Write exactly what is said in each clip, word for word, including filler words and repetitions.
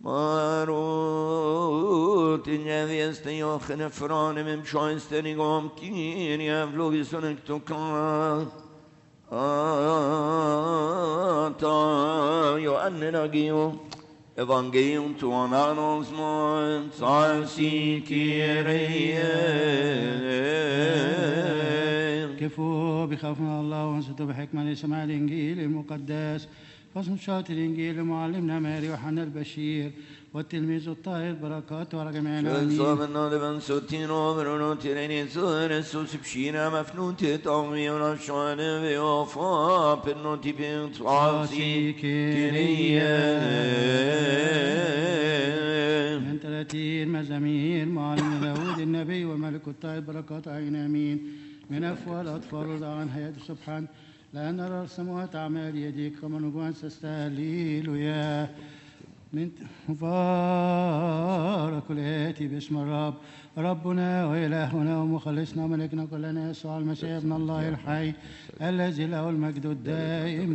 Marot in jäveste jochen franem im schönsten gom kin ja vlogisson ektoka ata jo annenagio evangelium tuon annonsmon sarsi kyrie كفوا بخوفنا الله وانصتوا بحكمة لسماع الإنجيل المقدس فاسم شاط الإنجيل لمعلمنا ماري وحنا البشير والتلميذ الطاهر بركاته على جميعنا آمين. صابنا لبن سوتينو برونو تيريني زور سوس بشينا مفنون تطوي ونشان بيوفا بنو تبين تعصي كريه من ثلاثين مزامير معلم داود النبي وملك الطاهر بركاته علينا آمين. من أفواه الأطفال وضع عن حياة سبحان لأن نرى السماوات أعمال يديك كما نبوان تستهليل يا من مبارك الآتي باسم الرب ربنا وإلهنا ومخلصنا وملكنا كلنا يسوع المسيح ابن الله الحي الذي له المجد الدائم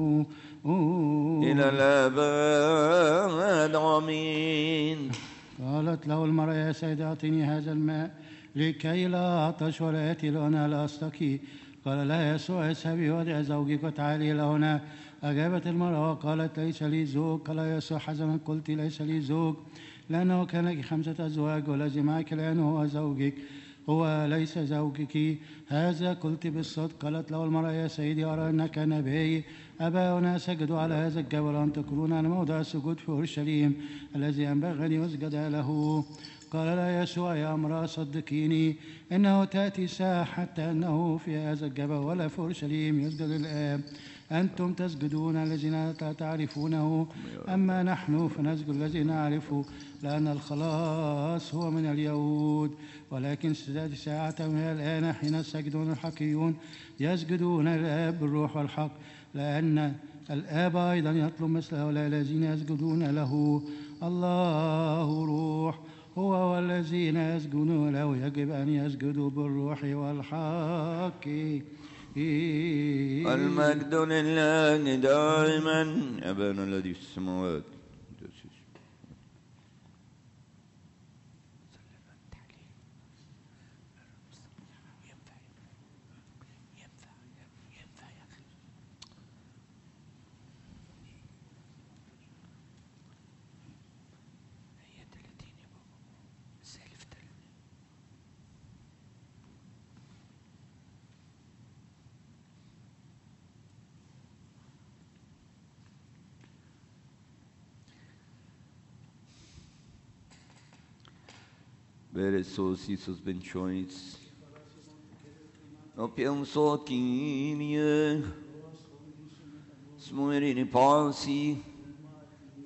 إلى الأبد آمين. قالت له المرأة يا سيدي أعطني هذا الماء لكي لا أعطش ولا آتي لهنا لا أستقي. قال لها يسوع اذهبي ودعي زوجك وتعالي إلى هنا. أجابت المرأة وقالت ليس لي زوج. قال يسوع حسنا قلت ليس لي زوج لأنه كان لك خمسة أزواج والذي معك الآن هو زوجك هو ليس زوجك. هذا قلت بالصدق. قالت له المرأة يا سيدي أرى أنك نبي. أباؤنا سجدوا على هذا الجبل وأنتم تقولون عن موضع السجود في أورشليم الذي ينبغي أن يسجد له. قال لا يسوع يا امرأة صدقيني إنه تأتي ساعة حتى أنه في هذا الجبل ولا في أورشليم يسجد الآب. أنتم تسجدون الذين لا تعرفونه أما نحن فنسجد الذي نعرفه لأن الخلاص هو من اليهود. ولكن ستأتي ساعة وهي الآن حين الساجدون الحقيون يسجدون الآب بالروح والحق لأن الآب أيضا يطلب مثل هؤلاء الذين يسجدون له. الله روح هو والذين يسجدون له يجب أن يسجدوا بالروح والحق. المجد لله دائما أبانا الذي في السماوات. Beresos Isus bendições. Não penso que Smuerini Palsi